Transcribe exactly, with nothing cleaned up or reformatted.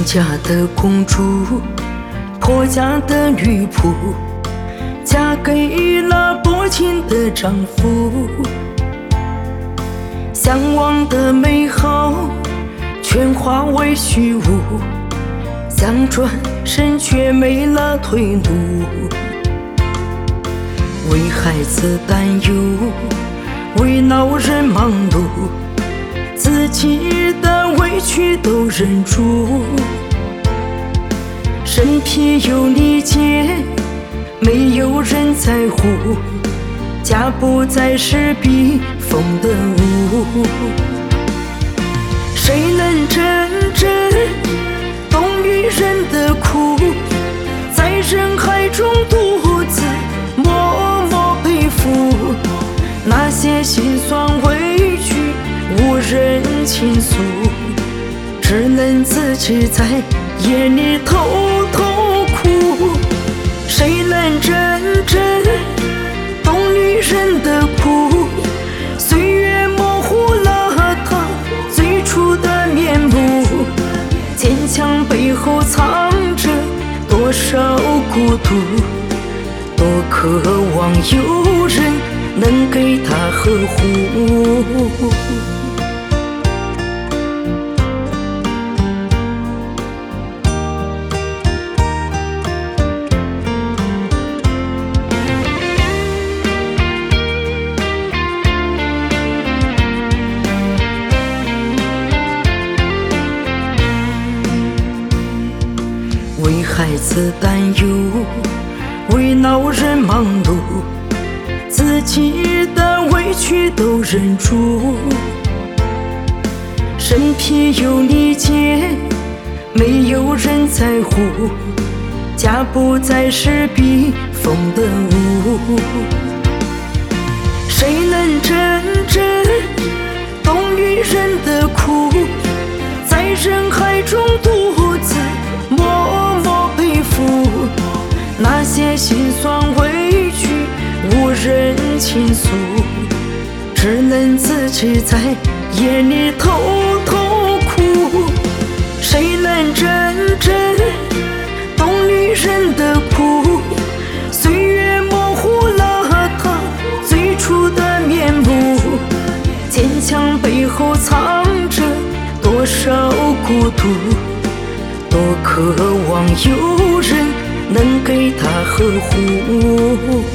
家的公主，婆家的女仆，嫁给了多情的丈夫。向往的美好全化为虚无，想转身却没了退路。为孩子担忧，为老人忙碌，自己的委屈都忍住。身边有理解，没有人在乎，家不再是避风的屋。谁能真正懂女人的苦，在人海中独自默默背负，那些心酸委屈无人倾诉，只能自己在夜里偷偷哭。谁能真正懂女人的苦，岁月模糊了她最初的面目，坚强背后藏着多少孤独，多渴望有人能给她呵护。为孩子担忧，为老人忙碌，自己的委屈都忍住。身边有理解，没有人在乎，家不再是避风的屋。谁能真正懂女人的苦，在人海中独自默默背负，那些心酸委屈无人倾诉，只能自己在夜里偷偷哭。谁能真正懂女人的苦，岁月模糊了她最初的面目，坚强背后藏着多少孤独，多渴望有人能给她呵护。